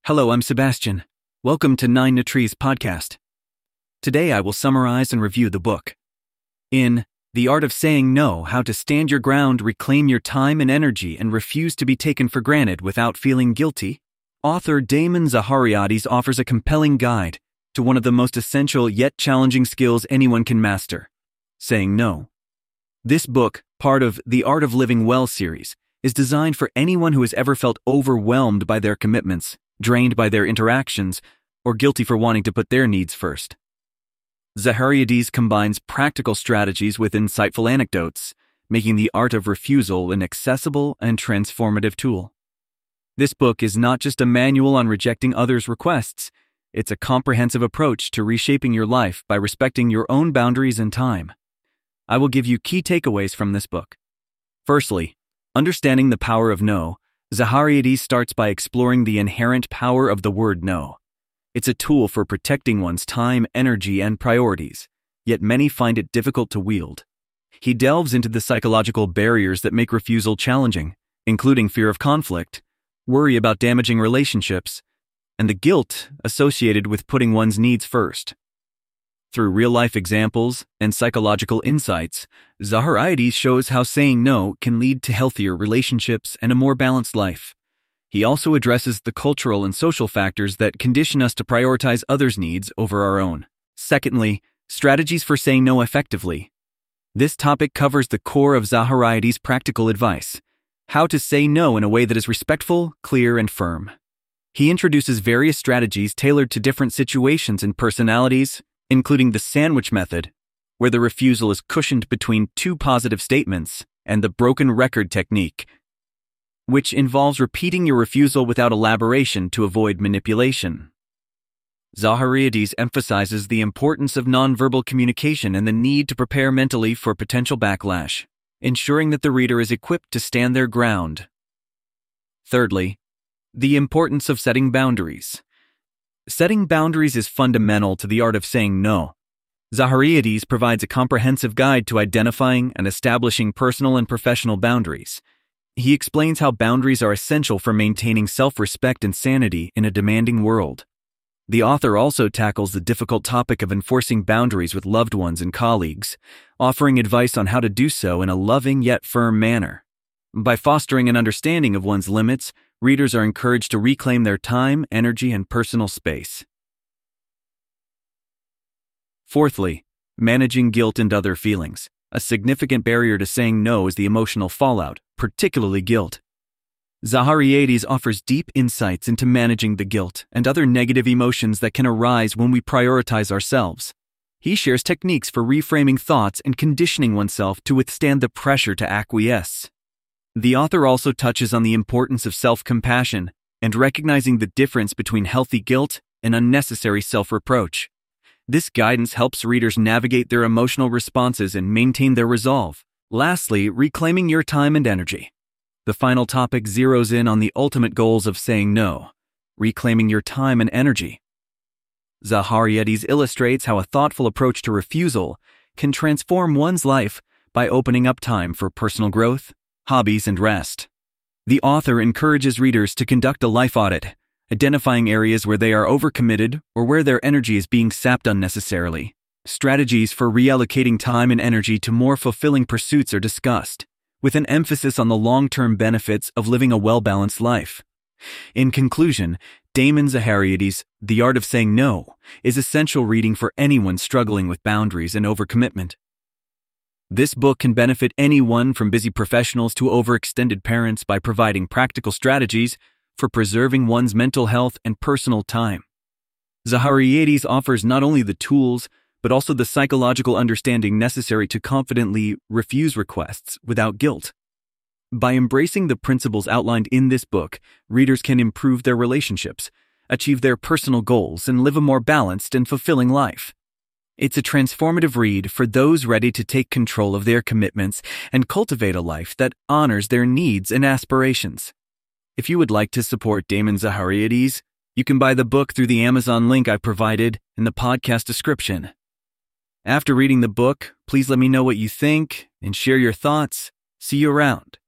Hello, I'm Sebastian. Welcome to Nine to Trees podcast. Today I will summarize and review the book. In The Art of Saying No, How to Stand Your Ground, Reclaim Your Time and Energy, and Refuse to be Taken for Granted Without Feeling Guilty, author Damon Zahariades offers a compelling guide to one of the most essential yet challenging skills anyone can master: saying no. This book, part of the Art of Living Well series, is designed for anyone who has ever felt overwhelmed by their commitments, drained by their interactions, or guilty for wanting to put their needs first. Zahariades combines practical strategies with insightful anecdotes, making the art of refusal an accessible and transformative tool. This book is not just a manual on rejecting others' requests, it's a comprehensive approach to reshaping your life by respecting your own boundaries and time. I will give you key takeaways from this book. Firstly, understanding the power of no. Zahariades starts by exploring the inherent power of the word no. It's a tool for protecting one's time, energy, and priorities, yet many find it difficult to wield. He delves into the psychological barriers that make refusal challenging, including fear of conflict, worry about damaging relationships, and the guilt associated with putting one's needs first. Through real-life examples and psychological insights, Zahariades shows how saying no can lead to healthier relationships and a more balanced life. He also addresses the cultural and social factors that condition us to prioritize others' needs over our own. Secondly, strategies for saying no effectively. This topic covers the core of Zahariades' practical advice: how to say no in a way that is respectful, clear, and firm. He introduces various strategies tailored to different situations and personalities, including the sandwich method, where the refusal is cushioned between two positive statements, and the broken record technique, which involves repeating your refusal without elaboration to avoid manipulation. Zahariades emphasizes the importance of nonverbal communication and the need to prepare mentally for potential backlash, ensuring that the reader is equipped to stand their ground. Thirdly, the importance of setting boundaries. Setting boundaries is fundamental to the art of saying no. Zahariades provides a comprehensive guide to identifying and establishing personal and professional boundaries. He explains how boundaries are essential for maintaining self-respect and sanity in a demanding world. The author also tackles the difficult topic of enforcing boundaries with loved ones and colleagues, offering advice on how to do so in a loving yet firm manner. By fostering an understanding of one's limits, readers are encouraged to reclaim their time, energy, and personal space. Fourthly, managing guilt and other feelings. A significant barrier to saying no is the emotional fallout, particularly guilt. Zahariades offers deep insights into managing the guilt and other negative emotions that can arise when we prioritize ourselves. He shares techniques for reframing thoughts and conditioning oneself to withstand the pressure to acquiesce. The author also touches on the importance of self-compassion and recognizing the difference between healthy guilt and unnecessary self-reproach. This guidance helps readers navigate their emotional responses and maintain their resolve. Lastly, reclaiming your time and energy. The final topic zeroes in on the ultimate goals of saying no: reclaiming your time and energy. Zahariades illustrates how a thoughtful approach to refusal can transform one's life by opening up time for personal growth, hobbies, and rest. The author encourages readers to conduct a life audit, identifying areas where they are overcommitted or where their energy is being sapped unnecessarily. Strategies for reallocating time and energy to more fulfilling pursuits are discussed, with an emphasis on the long-term benefits of living a well-balanced life. In conclusion, Damon Zahariades' The Art of Saying No is essential reading for anyone struggling with boundaries and overcommitment. This book can benefit anyone from busy professionals to overextended parents by providing practical strategies for preserving one's mental health and personal time. Zahariades offers not only the tools, but also the psychological understanding necessary to confidently refuse requests without guilt. By embracing the principles outlined in this book, readers can improve their relationships, achieve their personal goals, and live a more balanced and fulfilling life. It's a transformative read for those ready to take control of their commitments and cultivate a life that honors their needs and aspirations. If you would like to support Damon Zahariades, you can buy the book through the Amazon link I provided in the podcast description. After reading the book, please let me know what you think and share your thoughts. See you around.